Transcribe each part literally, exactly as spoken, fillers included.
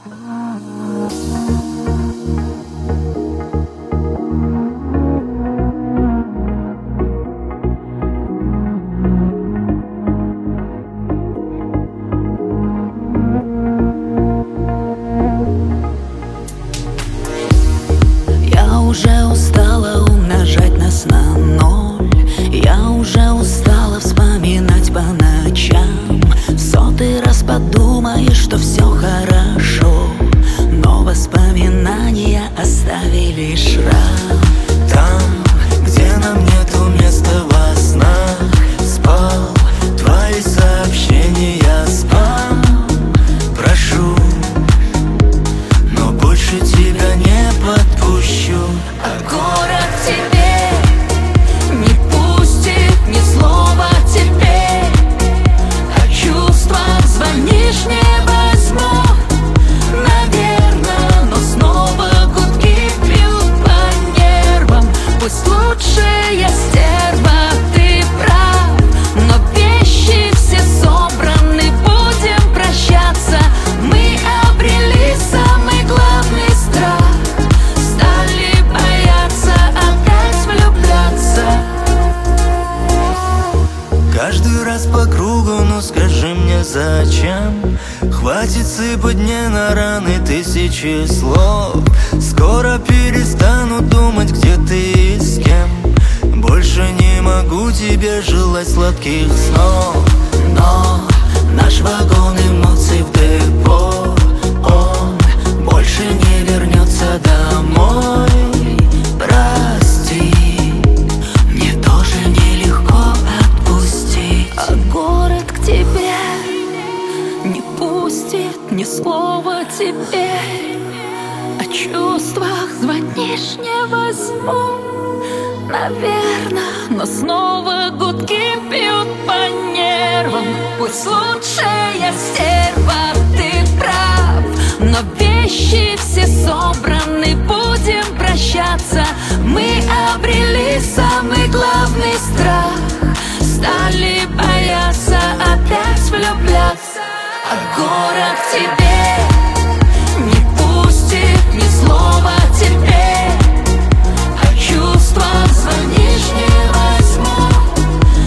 Уже устала умножать нас на ноль. Я уже устала вспоминать по ночам. В сотый раз подумаешь, что все хорошо, но воспоминания оставили шрам. Там, где нам нету места во снах, спал твои сообщения спам. Прошу, но больше тебя не подпущу. А город тебе не пустит ни слова теперь. О чувствах звонишь, не возьму, наверно, но снова гудки бьют по нервам. Пусть лучше я стерва, ты прав, но вещи все собраны, будем прощаться. Мы обрели самый главный страх, стали бояться опять влюбляться. Каждый раз по кругу, ну скажи мне зачем? Хватит сыпать мне на раны тысячи слов. Скоро перестану думать, где ты и с кем. Больше не могу тебе желать сладких снов. Но наш вагон эмоций в депо, он больше не вернется домой. Прости, мне тоже нелегко отпустить. А город к тебе не пустит ни слова теперь. О чувствах звонишь, не возьму, наверно, но снова гудки бьют по нервам. Пусть лучше я стерва, ты прав, но вещи все собраны, будем прощаться. Мы обрели самый главный страх, стали бояться опять влюбляться. А город к тебе не пустит ни слова теперь. О чувствах звонишь, не возьму,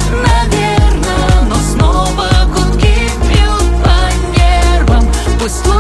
наверно, но снова гудки бьют по нервам. Пусть